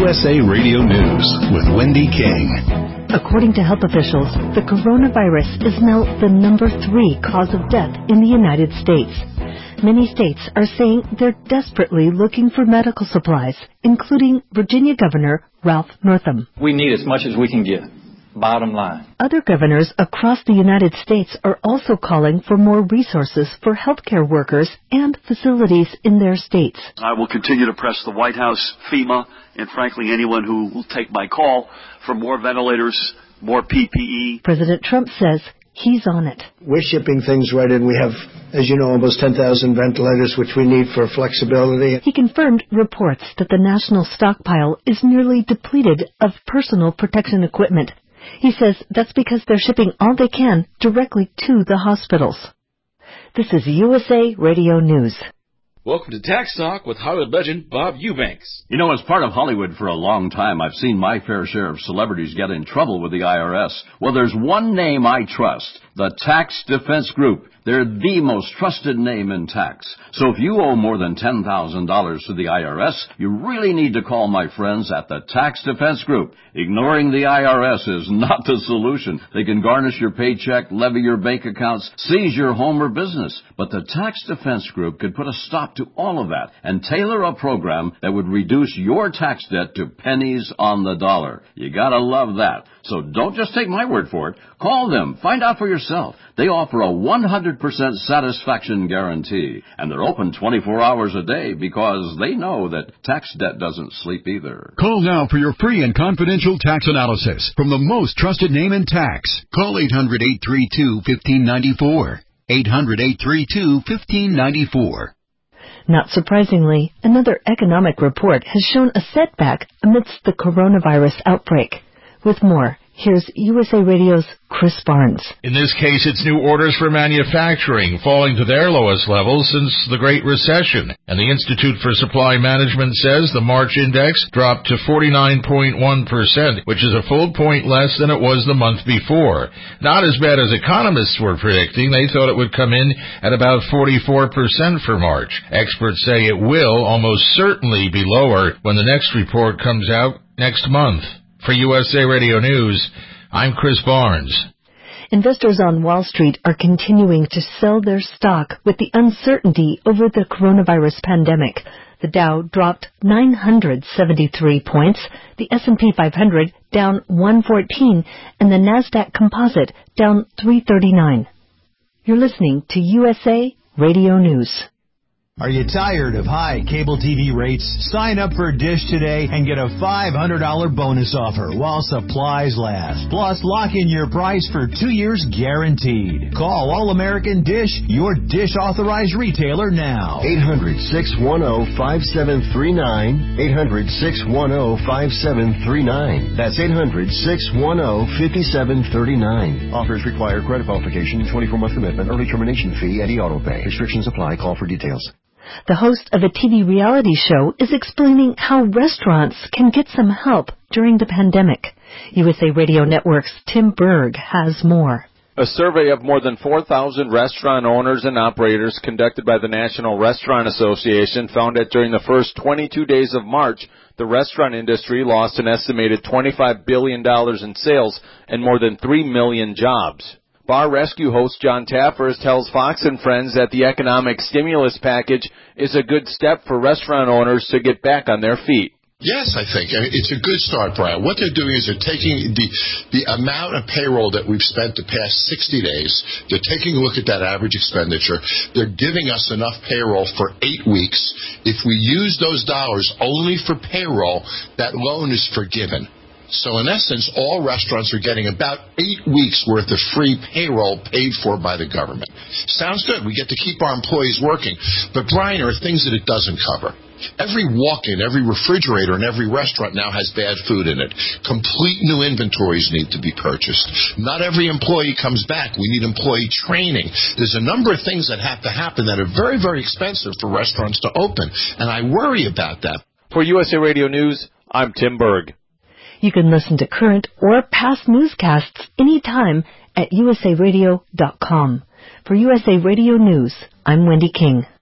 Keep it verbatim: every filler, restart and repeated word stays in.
S A Radio News with Wendy King. According to health officials, the coronavirus is now the number three cause of death in the United States. Many states are saying they're desperately looking for medical supplies, including Virginia Governor Ralph Northam. We need as much as we can get. Bottom line. Other governors across the United States are also calling for more resources for healthcare workers and facilities in their states. I will continue to press the White House, FEMA, and frankly anyone who will take my call for more ventilators, more P P E. President Trump says he's on it. We're shipping things right in. We have, as you know, almost ten thousand ventilators, which we need for flexibility. He confirmed reports that the national stockpile is nearly depleted of personal protection equipment. He says that's because they're shipping all they can directly to the hospitals. This is U S A Radio News. Welcome to Tax Talk with Hollywood legend Bob Eubanks. You know, as part of Hollywood for a long time, I've seen my fair share of celebrities get in trouble with the I R S. Well, there's one name I trust, the Tax Defense Group. They're the most trusted name in tax. So if you owe more than ten thousand dollars to the I R S, you really need to call my friends at the Tax Defense Group. Ignoring the I R S is not the solution. They can garnish your paycheck, levy your bank accounts, seize your home or business. But the Tax Defense Group could put a stop to all of that and tailor a program that would reduce your tax debt to pennies on the dollar. You gotta love that. So don't just take my word for it. Call them. Find out for yourself. They offer a one hundred percent satisfaction guarantee, and they're open twenty-four hours a day because they know that tax debt doesn't sleep either. Call now for your free and confidential tax analysis from the most trusted name in tax. Call eight hundred, eight three two, one five nine four. eight hundred, eight three two, one five nine four. Not surprisingly, another economic report has shown a setback amidst the coronavirus outbreak. With more, here's U S A Radio's Chris Barnes. In this case, it's new orders for manufacturing falling to their lowest levels since the Great Recession. And the Institute for Supply Management says the March index dropped to forty-nine point one percent, which is a full point less than it was the month before. Not as bad as economists were predicting. They thought it would come in at about forty-four percent for March. Experts say it will almost certainly be lower when the next report comes out next month. For U S A Radio News, I'm Chris Barnes. Investors on Wall Street are continuing to sell their stock with the uncertainty over the coronavirus pandemic. The Dow dropped nine hundred seventy-three points, the S and P five hundred down one fourteen, and the NASDAQ Composite down three thirty-nine. You're listening to U S A Radio News. Are you tired of high cable T V rates? Sign up for Dish today and get a five hundred dollars bonus offer while supplies last. Plus, lock in your price for two years guaranteed. Call All-American Dish, your Dish authorized retailer now. eight hundred, six one zero, five seven three nine. eight hundred, six one zero, five seven three nine. That's eight hundred, six one zero, five seven three nine. Offers require credit qualification, twenty-four month commitment, early termination fee, and e-auto pay. Restrictions apply. Call for details. The host of a T V reality show is explaining how restaurants can get some help during the pandemic. U S A Radio Network's Tim Berg has more. A survey of more than four thousand restaurant owners and operators conducted by the National Restaurant Association found that during the first twenty-two days of March, the restaurant industry lost an estimated twenty-five billion dollars in sales and more than three million jobs. Bar Rescue host John Taffers tells Fox and Friends that the economic stimulus package is a good step for restaurant owners to get back on their feet. Yes, I think. I mean, it's a good start, Brian. What they're doing is they're taking the the amount of payroll that we've spent the past sixty days, they're taking a look at that average expenditure. They're giving us enough payroll for eight weeks. If we use those dollars only for payroll, that loan is forgiven. So in essence, all restaurants are getting about eight weeks worth of free payroll paid for by the government. Sounds good. We get to keep our employees working. But, Brian, there are things that it doesn't cover. Every walk-in, every refrigerator in every restaurant now has bad food in it. Complete new inventories need to be purchased. Not every employee comes back. We need employee training. There's a number of things that have to happen that are very, very expensive for restaurants to open, and I worry about that. For U S A Radio News, I'm Tim Berg. You can listen to current or past newscasts anytime at U S A radio dot com. For U S A Radio News, I'm Wendy King.